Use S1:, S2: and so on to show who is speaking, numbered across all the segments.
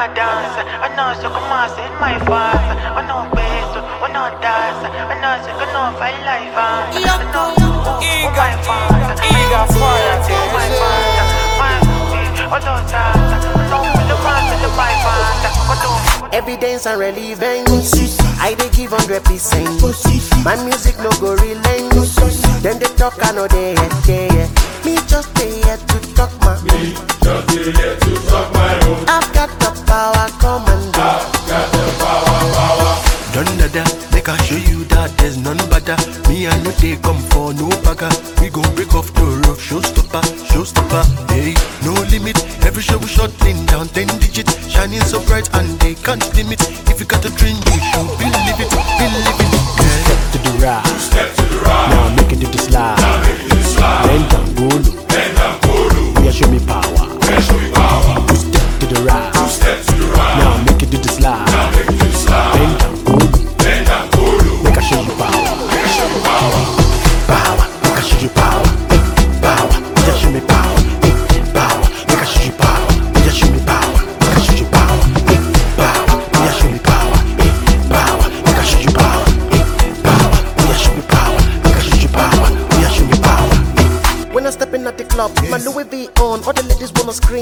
S1: not dance, I know so come on, say my fast. I know best, I know dance, I know so come on, fight life. I know my fast, I got fire, my fast, my I know dance, I know the fast, the my fast.
S2: Evidence and relevance, I dey give 100%. My music no go relent. Then they talk, I know they head. Me just stay here to talk my own. I've got the power, come and do.
S3: Done that, make I show you that there's none better. Me and you they come for no bagger. We gon' break off the road, showstopper. Hey, no limit. Every show we shutting down 10 digits, shining so bright and they can't limit. If you got a dream, you should believe it.
S4: Step to the right, now I'm making it to slide. Bend down, go low. Yeah, show me power. Two step to the right, now I'm making it to slide. Bend down, go low. Make I show you power. Power, make I show you power. Power, yeah, show me power. Power, make I show you power. Yeah, show me power. Make I show you power. Power, yeah, show me power. Power, make I show you power. Power, yeah, show me power. Make I show you power. Yeah, show me power.
S2: When I step in at the club, my Louis V on, all the ladies wanna scream.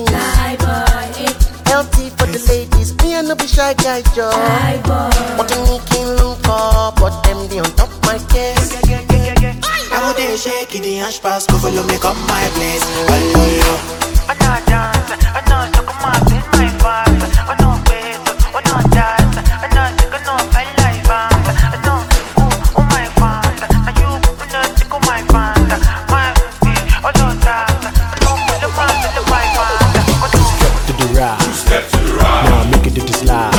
S2: LT for the ladies, me and no be shy guy, Joe. What a making look up, but MD on top my case.
S5: I would dare shake in the hash pass, go follow me, come my place.
S1: I know dance, I know so come on, say my fast. I know best, I know dance, I know so come on, fight life. I know, oh my fast, and you know so come my fast. My feet, I know dance, I know the fast, the my fast.
S4: Step to the right, now I'm making it to slide.